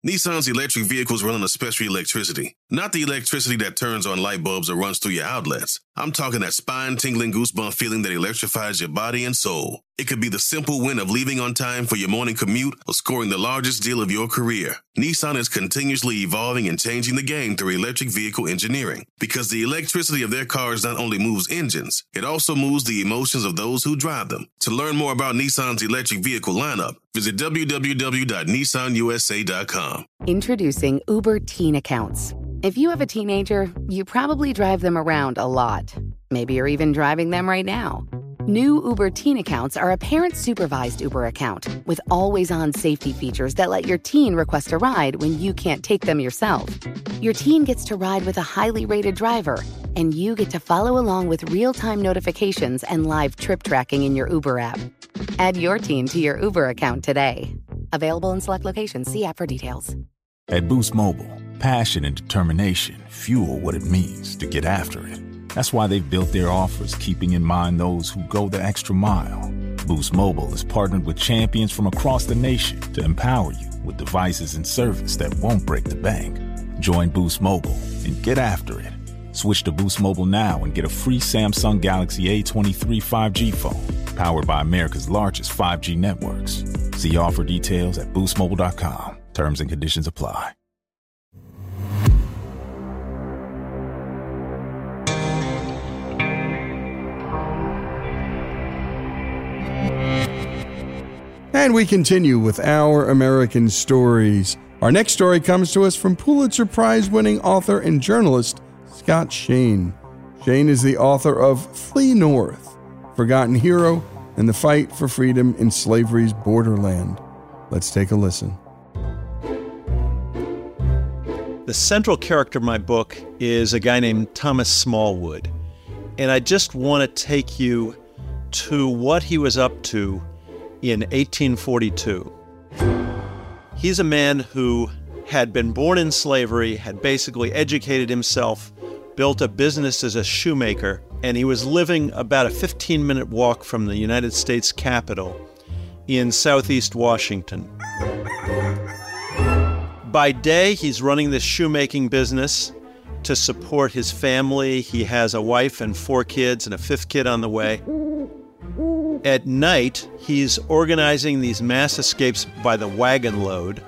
Nissan's electric vehicles run on a special electricity. Not the electricity that turns on light bulbs or runs through your outlets. I'm talking that spine-tingling goosebump feeling that electrifies your body and soul. It could be the simple win of leaving on time for your morning commute or scoring the largest deal of your career. Nissan is continuously evolving and changing the game through electric vehicle engineering. Because the electricity of their cars not only moves engines, it also moves the emotions of those who drive them. To learn more about Nissan's electric vehicle lineup, visit www.nissanusa.com. Introducing Uber Teen Accounts. If you have a teenager, you probably drive them around a lot. Maybe you're even driving them right now. New Uber Teen Accounts are a parent-supervised Uber account with always-on safety features that let your teen request a ride when you can't take them yourself. Your teen gets to ride with a highly rated driver, and you get to follow along with real-time notifications and live trip tracking in your Uber app. Add your teen to your Uber account today. Available in select locations. See app for details. At Boost Mobile, passion and determination fuel what it means to get after it. That's why they've built their offers, keeping in mind those who go the extra mile. Boost Mobile is partnered with champions from across the nation to empower you with devices and service that won't break the bank. Join Boost Mobile and get after it. Switch to Boost Mobile now and get a free Samsung Galaxy A23 5G phone, powered by America's largest 5G networks. See offer details at boostmobile.com. Terms and conditions apply. And we continue with Our American Stories. Our next story comes to us from Pulitzer Prize-winning author and journalist Scott Shane. Shane is the author of Flee North, Forgotten Hero, and the Fight for Freedom in Slavery's Borderland. Let's take a listen. The central character of my book is a guy named Thomas Smallwood. And I just want to take you to what he was up to in 1842. He's a man who had been born in slavery, had basically educated himself, built a business as a shoemaker, and he was living about a 15-minute walk from the United States Capitol in southeast Washington. By day, he's running this shoemaking business to support his family. He has a wife and 4 kids and a 5th kid on the way. At night, he's organizing these mass escapes by the wagon load.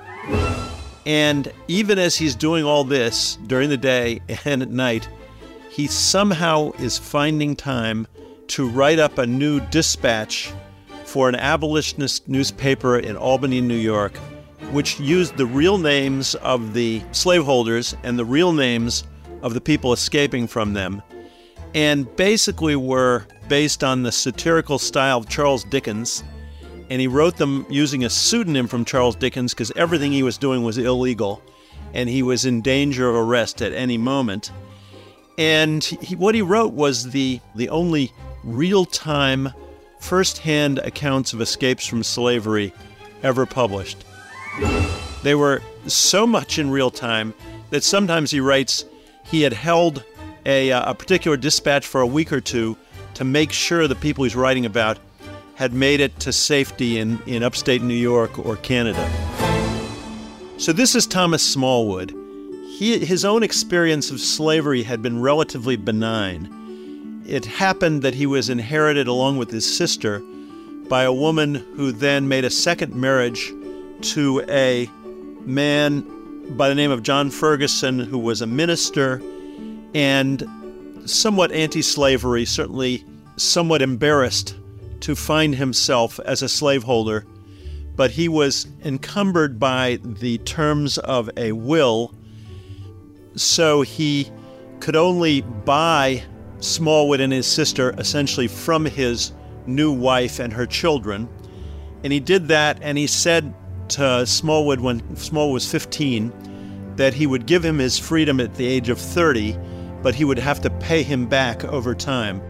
And even as he's doing all this during the day and at night, he somehow is finding time to write up a new dispatch for an abolitionist newspaper in Albany, New York, which used the real names of the slaveholders and the real names of the people escaping from them, and basically were based on the satirical style of Charles Dickens. And he wrote them using a pseudonym from Charles Dickens because everything he was doing was illegal, and he was in danger of arrest at any moment. And what he wrote was the only real-time, first-hand accounts of escapes from slavery ever published. They were so much in real time that sometimes he writes he had held a particular dispatch for a week or two to make sure the people he's writing about had made it to safety in upstate New York or Canada. So this is Thomas Smallwood. His own experience of slavery had been relatively benign. It happened that he was inherited along with his sister by a woman who then made a second marriage to a man by the name of John Ferguson, who was a minister and somewhat anti-slavery, certainly somewhat embarrassed to find himself as a slaveholder. But he was encumbered by the terms of a will, so he could only buy Smallwood and his sister essentially from his new wife and her children. And he did that, and he said to Smallwood when Smallwood was 15 that he would give him his freedom at the age of 30, but he would have to pay him back over time.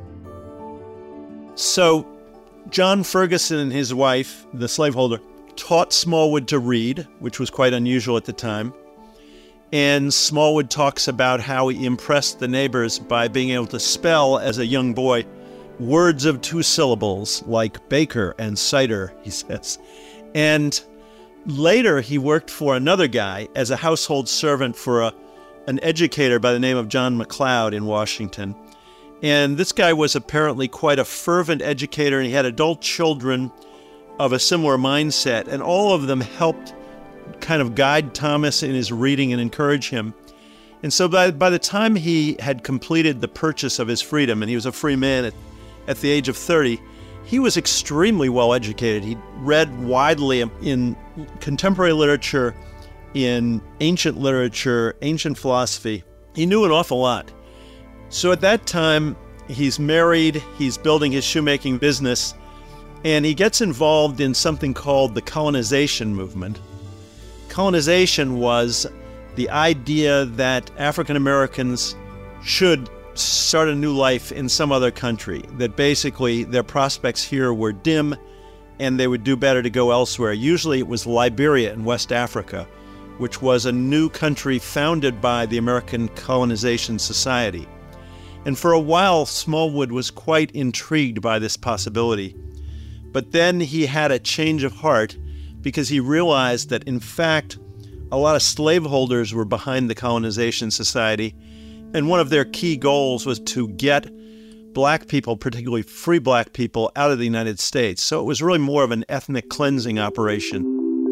So John Ferguson and his wife, the slaveholder, taught Smallwood to read, which was quite unusual at the time. And Smallwood talks about how he impressed the neighbors by being able to spell, as a young boy, words of 2 syllables, like baker and cider, he says. And Later, he worked for another guy as a household servant for an educator by the name of John McLeod in Washington. And this guy was apparently quite a fervent educator, and he had adult children of a similar mindset, and all of them helped kind of guide Thomas in his reading and encourage him. And so by the time he had completed the purchase of his freedom, and he was a free man at the age of 30, he was extremely well educated. He read widely in contemporary literature, in ancient literature, ancient philosophy. He knew an awful lot. So at that time, he's married, he's building his shoemaking business, and he gets involved in something called the colonization movement. Colonization was the idea that African Americans should start a new life in some other country, that basically their prospects here were dim and they would do better to go elsewhere. Usually it was Liberia in West Africa, which was a new country founded by the American Colonization Society. And for a while, Smallwood was quite intrigued by this possibility. But then he had a change of heart because he realized that, in fact, a lot of slaveholders were behind the Colonization Society, and one of their key goals was to get black people, particularly free black people, out of the United States. So it was really more of an ethnic cleansing operation.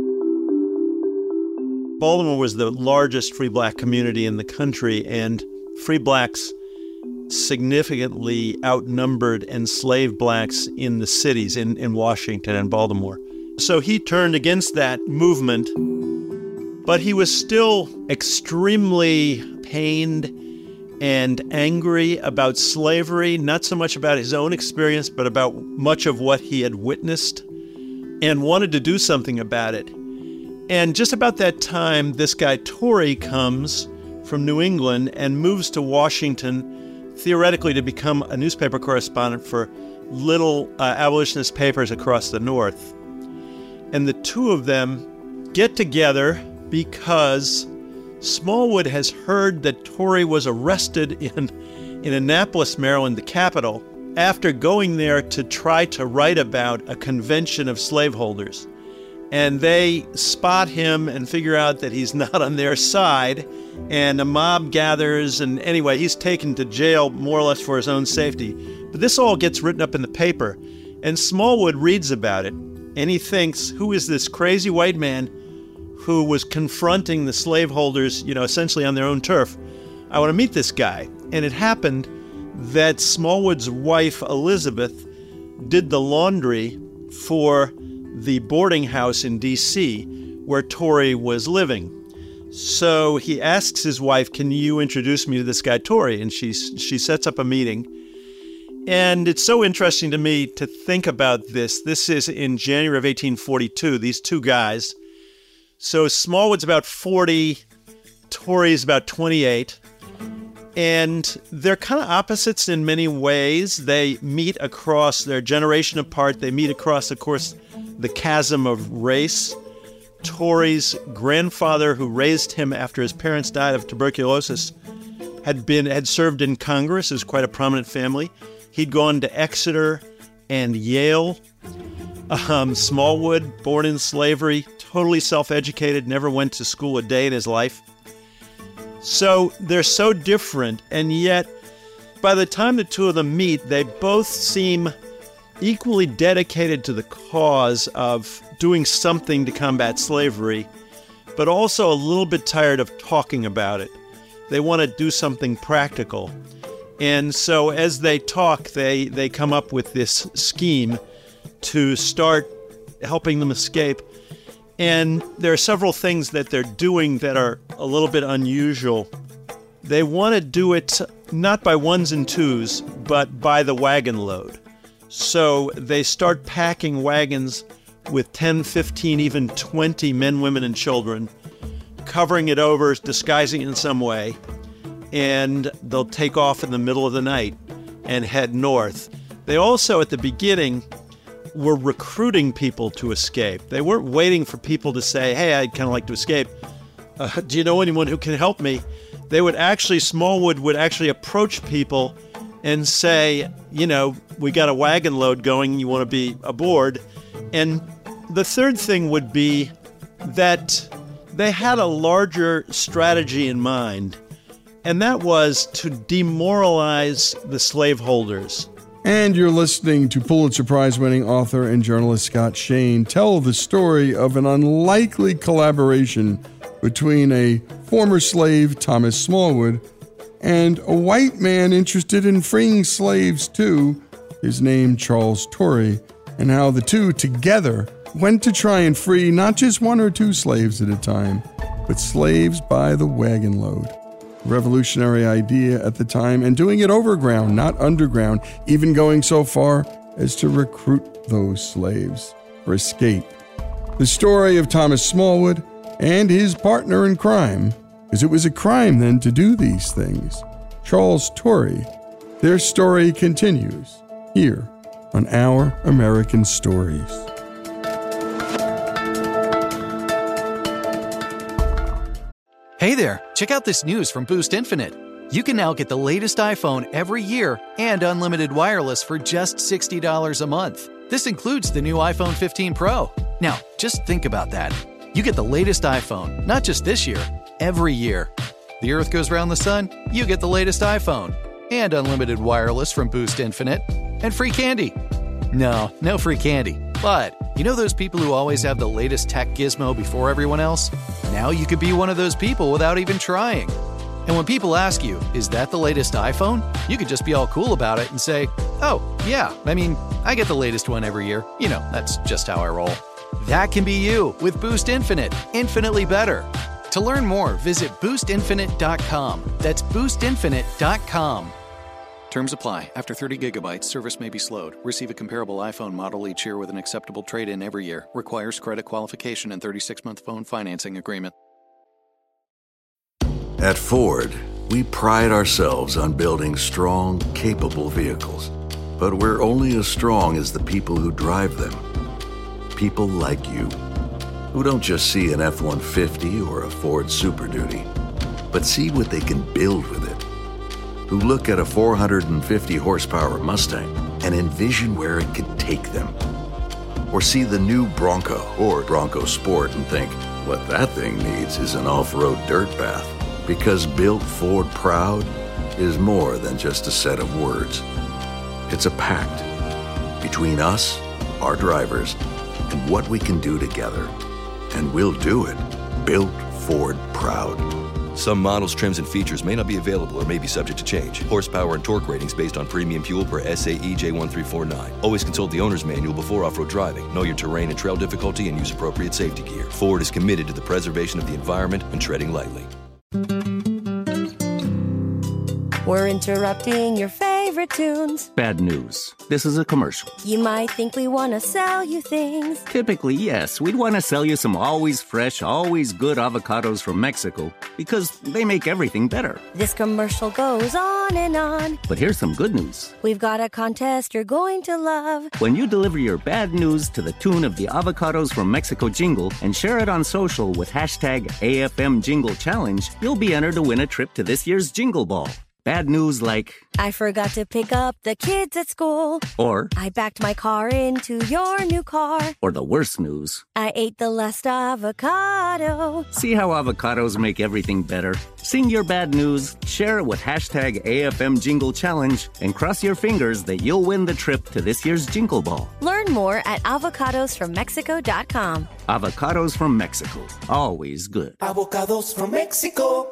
Baltimore was the largest free black community in the country, and free blacks significantly outnumbered enslaved blacks in the cities, in Washington and Baltimore. So he turned against that movement, but he was still extremely pained and angry about slavery, not so much about his own experience, but about much of what he had witnessed, and wanted to do something about it. And just about that time, this guy Torrey comes from New England and moves to Washington, theoretically to become a newspaper correspondent for little abolitionist papers across the North. And the two of them get together because Smallwood has heard that Torrey was arrested in Annapolis, Maryland, the capital, after going there to try to write about a convention of slaveholders. And they spot him and figure out that he's not on their side, and a mob gathers, and anyway, he's taken to jail more or less for his own safety. But this all gets written up in the paper, and Smallwood reads about it, and he thinks, who is this crazy white man who was confronting the slaveholders, essentially on their own turf? I want to meet this guy. And it happened that Smallwood's wife, Elizabeth, did the laundry for the boarding house in D.C. where Torrey was living. So he asks his wife, can you introduce me to this guy Torrey? And she sets up a meeting. And it's so interesting to me to think about this. This is in January of 1842, these two guys. So Smallwood's about 40, Torrey's about 28. And they're kind of opposites in many ways. They meet across their generation apart. They meet across, of course, the chasm of race. Torrey's grandfather, who raised him after his parents died of tuberculosis, had served in Congress. It was quite a prominent family. He'd gone to Exeter and Yale. Smallwood, born in slavery, totally self-educated, never went to school a day in his life. So they're so different, and yet by the time the two of them meet, they both seem equally dedicated to the cause of doing something to combat slavery, but also a little bit tired of talking about it. They want to do something practical. And so as they talk, they come up with this scheme to start helping them escape. And there are several things that they're doing that are a little bit unusual. They want to do it not by ones and twos, but by the wagon load. So they start packing wagons with 10, 15, even 20 men, women, and children, covering it over, disguising it in some way, and they'll take off in the middle of the night and head north. They also, at the beginning, were recruiting people to escape. They weren't waiting for people to say, hey, I'd kind of like to escape. Do you know anyone who can help me? Smallwood would actually approach people and say, we got a wagon load going, you want to be aboard? And the third thing would be that they had a larger strategy in mind, and that was to demoralize the slaveholders. And you're listening to Pulitzer Prize-winning author and journalist Scott Shane tell the story of an unlikely collaboration between a former slave, Thomas Smallwood, and a white man interested in freeing slaves too, his name Charles Torrey, and how the two together went to try and free not just one or two slaves at a time, but slaves by the wagon load. Revolutionary idea at the time, and doing it overground, not underground, even going so far as to recruit those slaves for escape. The story of Thomas Smallwood and his partner in crime, because it was a crime then to do these things, Charles Torrey. Their story continues here on Our American Stories. Hey there, check out this news from Boost Infinite. You can now get the latest iPhone every year and unlimited wireless for just $60 a month. This includes the new iPhone 15 Pro. Now, just think about that. You get the latest iPhone, not just this year, every year. The Earth goes around the sun, you get the latest iPhone. And unlimited wireless from Boost Infinite. And free candy. No free candy. But you know those people who always have the latest tech gizmo before everyone else? Now you could be one of those people without even trying. And when people ask you, is that the latest iPhone? You could just be all cool about it and say, oh, yeah, I get the latest one every year. You know, that's just how I roll. That can be you with Boost Infinite. Infinitely better. To learn more, visit boostinfinite.com. That's boostinfinite.com. Terms apply. After 30 gigabytes, service may be slowed. Receive a comparable iPhone model each year with an acceptable trade-in every year. Requires credit qualification and 36-month phone financing agreement. At Ford, we pride ourselves on building strong, capable vehicles. But we're only as strong as the people who drive them. People like you, who don't just see an F-150 or a Ford Super Duty, but see what they can build with it. Who look at a 450 horsepower Mustang and envision where it could take them. Or see the new Bronco or Bronco Sport and think, what that thing needs is an off-road dirt path. Because Built Ford Proud is more than just a set of words. It's a pact between us, our drivers, and what we can do together. And we'll do it. Built Ford Proud. Some models, trims, and features may not be available or may be subject to change. Horsepower and torque ratings based on premium fuel per SAE J1349. Always consult the owner's manual before off-road driving. Know your terrain and trail difficulty and use appropriate safety gear. Ford is committed to the preservation of the environment and treading lightly. We're interrupting your favorite tunes. Bad news. This is a commercial. You might think we want to sell you things. Typically, yes. We'd want to sell you some always fresh, always good avocados from Mexico because they make everything better. This commercial goes on and on. But here's some good news. We've got a contest you're going to love. When you deliver your bad news to the tune of the Avocados from Mexico jingle and share it on social with hashtag AFM Jingle Challenge, you'll be entered to win a trip to this year's Jingle Ball. Bad news like, I forgot to pick up the kids at school. Or, I backed my car into your new car. Or the worst news, I ate the last avocado. See how avocados make everything better? Sing your bad news, share it with hashtag AFM Jingle Challenge, and cross your fingers that you'll win the trip to this year's Jingle Ball. Learn more at avocadosfrommexico.com. Avocados from Mexico. Always good. Avocados from Mexico.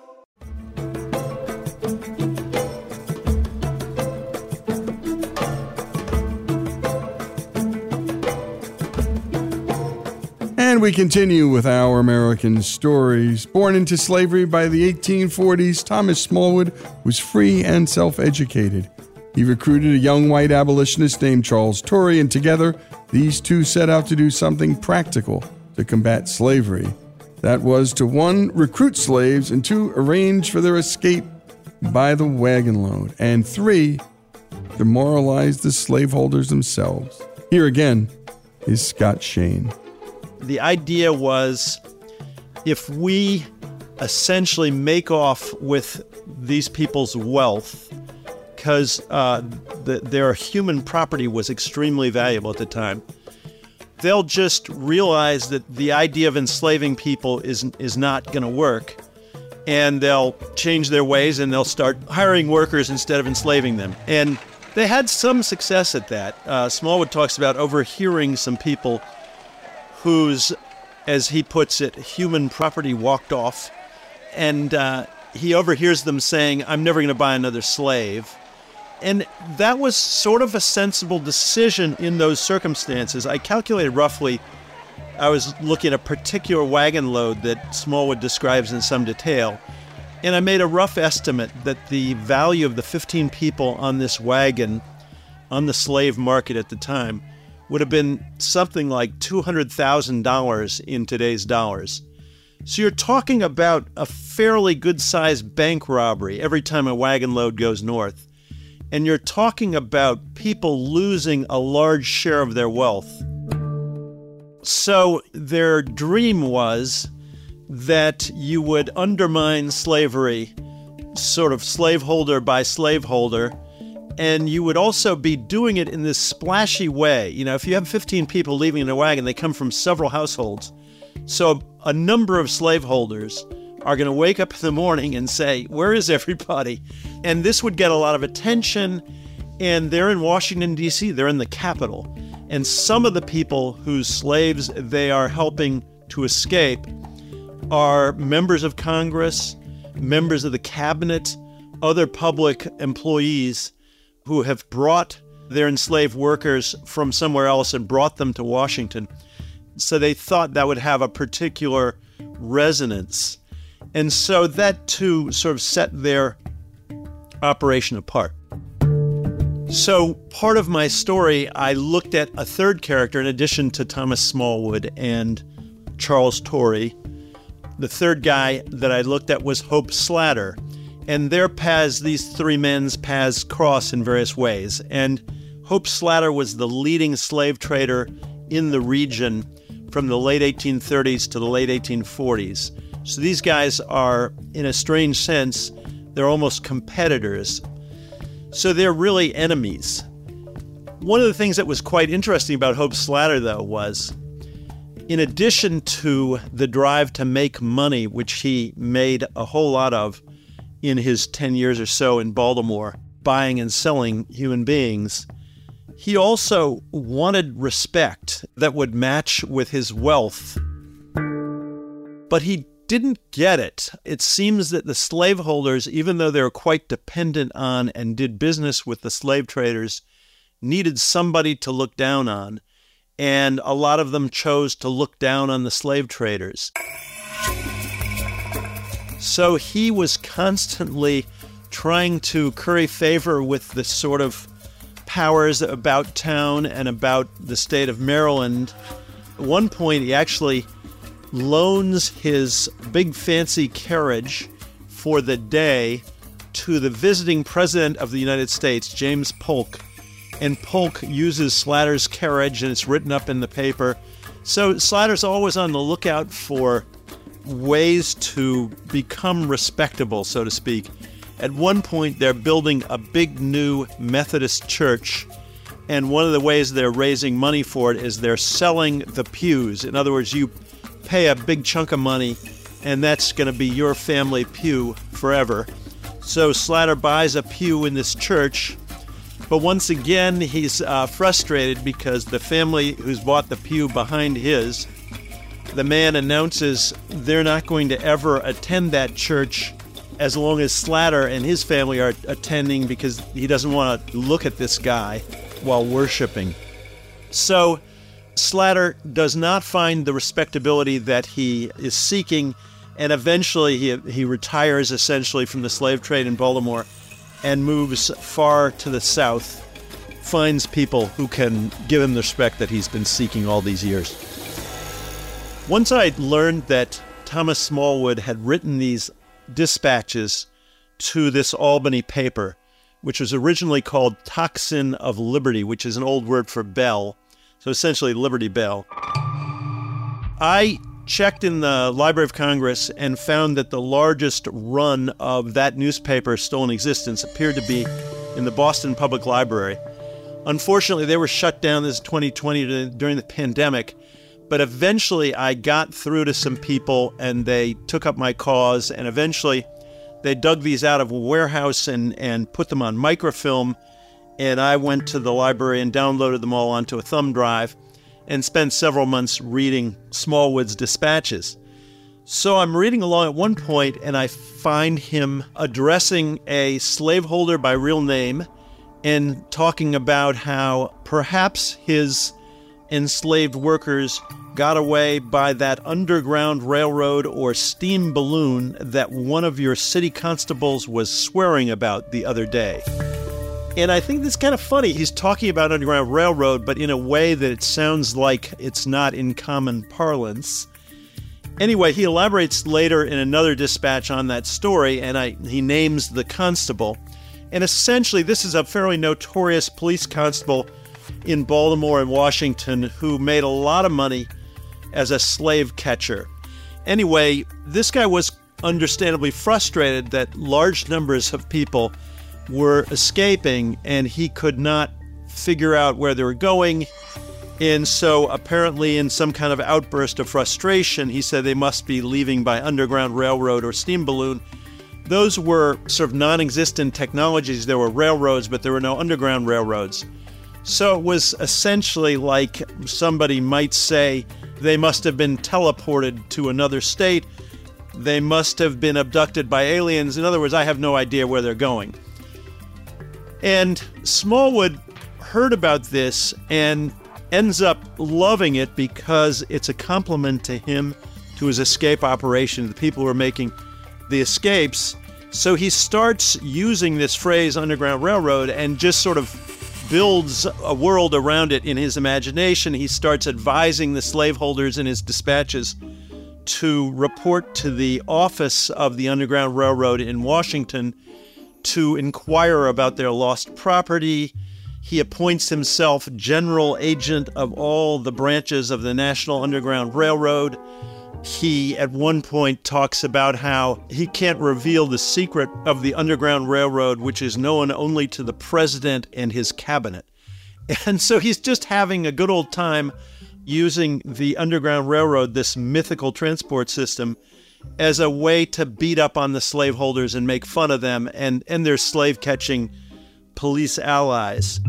And we continue with Our American Stories. Born into slavery by the 1840s, Thomas Smallwood was free and self-educated. He recruited a young white abolitionist named Charles Torrey, and together, these two set out to do something practical to combat slavery. That was to 1, recruit slaves, and 2, arrange for their escape by the wagon load, and 3, demoralize the slaveholders themselves. Here again is Scott Shane. The idea was, if we essentially make off with these people's wealth, because their human property was extremely valuable at the time, they'll just realize that the idea of enslaving people is not going to work, and they'll change their ways and they'll start hiring workers instead of enslaving them. And they had some success at that. Smallwood talks about overhearing some people whose, as he puts it, human property walked off, and he overhears them saying, "I'm never going to buy another slave." And that was sort of a sensible decision in those circumstances. I calculated roughly, I was looking at a particular wagon load that Smallwood describes in some detail, and I made a rough estimate that the value of the 15 people on this wagon on the slave market at the time would have been something like $200,000 in today's dollars. So you're talking about a fairly good-sized bank robbery every time a wagon load goes north. And you're talking about people losing a large share of their wealth. So their dream was that you would undermine slavery, sort of slaveholder by slaveholder, and you would also be doing it in this splashy way. You know, if you have 15 people leaving in a wagon, they come from several households. So a number of slaveholders are going to wake up in the morning and say, "Where is everybody?" And this would get a lot of attention, and they're in Washington, D.C., they're in the Capitol. And some of the people whose slaves they are helping to escape are members of Congress, members of the cabinet, other public employees who have brought their enslaved workers from somewhere else and brought them to Washington. So they thought that would have a particular resonance. And so that, too, sort of set their operation apart. So part of my story, I looked at a third character in addition to Thomas Smallwood and Charles Torrey. The third guy that I looked at was Hope Slatter. And their paths, these three men's paths, cross in various ways. And Hope Slatter was the leading slave trader in the region from the late 1830s to the late 1840s. So these guys are, in a strange sense, they're almost competitors. So they're really enemies. One of the things that was quite interesting about Hope Slatter, though, was in addition to the drive to make money, which he made a whole lot of in his 10 years or so in Baltimore, buying and selling human beings, he also wanted respect that would match with his wealth. But he didn't get it. It seems that the slaveholders, even though they were quite dependent on and did business with the slave traders, needed somebody to look down on. And a lot of them chose to look down on the slave traders. So he was constantly trying to curry favor with the sort of powers about town and about the state of Maryland. At one point, he actually loans his big fancy carriage for the day to the visiting president of the United States, James Polk. And Polk uses Slatter's carriage, and it's written up in the paper. So Slatter's always on the lookout for ways to become respectable, so to speak. At one point, they're building a big new Methodist church, and one of the ways they're raising money for it is they're selling the pews. In other words, you pay a big chunk of money, and that's going to be your family pew forever. So Slatter buys a pew in this church, but once again, he's frustrated because the family who's bought the pew behind his, the man announces they're not going to ever attend that church as long as Slatter and his family are attending, because he doesn't want to look at this guy while worshiping. So Slatter does not find the respectability that he is seeking, and eventually he retires essentially from the slave trade in Baltimore and moves far to the south, finds people who can give him the respect that he's been seeking all these years. Once I learned that Thomas Smallwood had written these dispatches to this Albany paper, which was originally called Tocsin of Liberty, which is an old word for bell, so essentially Liberty Bell. I checked in the Library of Congress and found that the largest run of that newspaper still in existence appeared to be in the Boston Public Library. Unfortunately, they were shut down this 2020 during the pandemic. But eventually I got through to some people and they took up my cause, and eventually they dug these out of a warehouse and put them on microfilm. And I went to the library and downloaded them all onto a thumb drive and spent several months reading Smallwood's dispatches. So I'm reading along at one point and I find him addressing a slaveholder by real name and talking about how perhaps his enslaved workers got away by that underground railroad or steam balloon that one of your city constables was swearing about the other day. And I think this is kind of funny. He's talking about Underground Railroad, but in a way that it sounds like it's not in common parlance. Anyway, he elaborates later in another dispatch on that story, and he names the constable. And essentially, this is a fairly notorious police constable in Baltimore and Washington who made a lot of money as a slave catcher. Anyway, this guy was understandably frustrated that large numbers of people were escaping and he could not figure out where they were going. And so apparently in some kind of outburst of frustration, he said they must be leaving by Underground Railroad or steam balloon. Those were sort of non-existent technologies. There were railroads, but there were no underground railroads. So it was essentially like somebody might say they must have been teleported to another state. They must have been abducted by aliens. In other words, I have no idea where they're going. And Smallwood heard about this and ends up loving it because it's a compliment to him, to his escape operation, the people who are making the escapes. So he starts using this phrase, Underground Railroad, and just sort of builds a world around it in his imagination. He starts advising the slaveholders in his dispatches to report to the office of the Underground Railroad in Washington to inquire about their lost property. He appoints himself general agent of all the branches of the National Underground Railroad. He, at one point, talks about how he can't reveal the secret of the Underground Railroad, which is known only to the president and his cabinet. And so he's just having a good old time using the Underground Railroad, this mythical transport system, as a way to beat up on the slaveholders and make fun of them and their slave-catching police allies.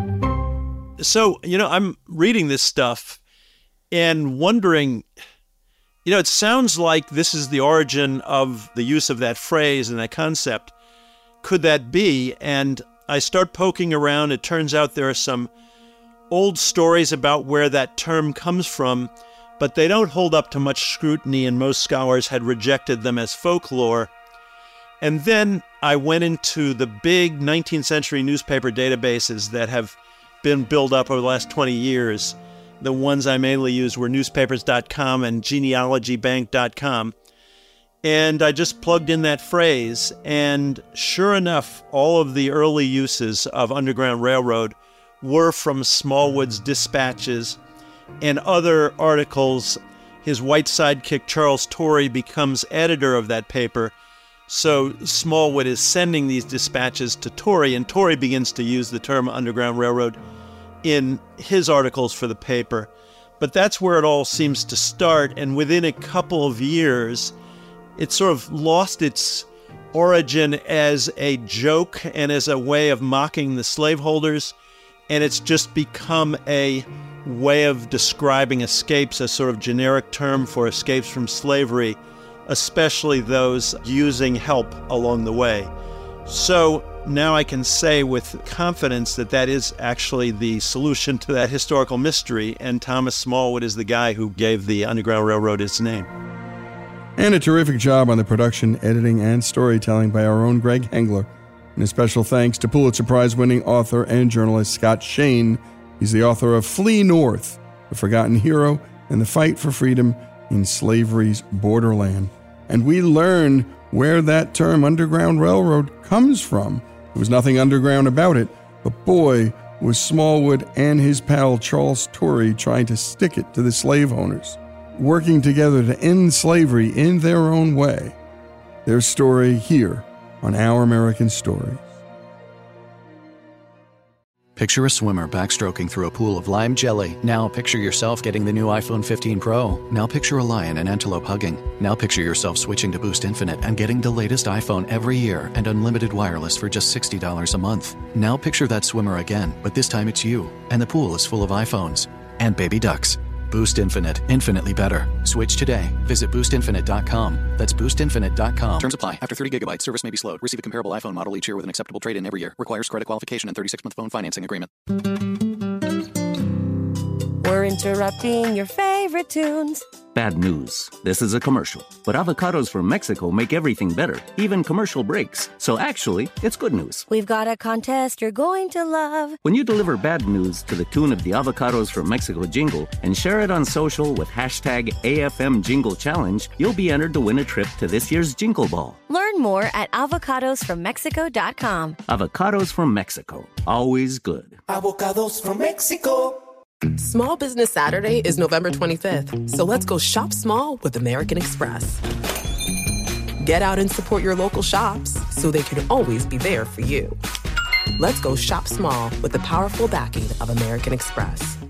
So, I'm reading this stuff and wondering, it sounds like this is the origin of the use of that phrase and that concept. Could that be? And I start poking around. It turns out there are some old stories about where that term comes from, but they don't hold up to much scrutiny, and most scholars had rejected them as folklore. And then I went into the big 19th century newspaper databases that have been built up over the last 20 years. The ones I mainly used were newspapers.com and genealogybank.com. And I just plugged in that phrase, and sure enough, all of the early uses of Underground Railroad were from Smallwood's dispatches and other articles. His white sidekick, Charles Torrey, becomes editor of that paper. So Smallwood is sending these dispatches to Torrey, and Torrey begins to use the term Underground Railroad in his articles for the paper. But that's where it all seems to start, and within a couple of years, it sort of lost its origin as a joke and as a way of mocking the slaveholders, and it's just become a way of describing escapes, a sort of generic term for escapes from slavery, especially those using help along the way. So now I can say with confidence that that is actually the solution to that historical mystery, and Thomas Smallwood is the guy who gave the Underground Railroad its name. And a terrific job on the production, editing, and storytelling by our own Greg Hengler. And a special thanks to Pulitzer Prize-winning author and journalist Scott Shane. He's the author of Flee North, The Forgotten Hero, and the Fight for Freedom in Slavery's Borderland. And we learn where that term Underground Railroad comes from. There was nothing underground about it, but boy, was Smallwood and his pal Charles Torrey trying to stick it to the slave owners, working together to end slavery in their own way. Their story here on Our American Stories. Picture a swimmer backstroking through a pool of lime jelly. Now picture yourself getting the new iPhone 15 Pro. Now picture a lion and antelope hugging. Now picture yourself switching to Boost Infinite and getting the latest iPhone every year and unlimited wireless for just $60 a month. Now picture that swimmer again, but this time it's you, and the pool is full of iPhones and baby ducks. Boost Infinite. Infinitely better. Switch today. Visit boostinfinite.com. That's boostinfinite.com. Terms apply. After 30 gigabytes, service may be slowed. Receive a comparable iPhone model each year with an acceptable trade-in every year. Requires credit qualification and 36-month phone financing agreement. We're interrupting your favorite tunes. Bad news. This is a commercial. But avocados from Mexico make everything better, even commercial breaks. So actually, it's good news. We've got a contest you're going to love. When you deliver bad news to the tune of the Avocados from Mexico jingle and share it on social with hashtag AFM Jingle Challenge, you'll be entered to win a trip to this year's Jingle Ball. Learn more at avocadosfrommexico.com. Avocados from Mexico. Always good. Avocados from Mexico. Small Business Saturday is November 25th, so let's go shop small with American Express. Get out and support your local shops so they can always be there for you. Let's go shop small with the powerful backing of American Express.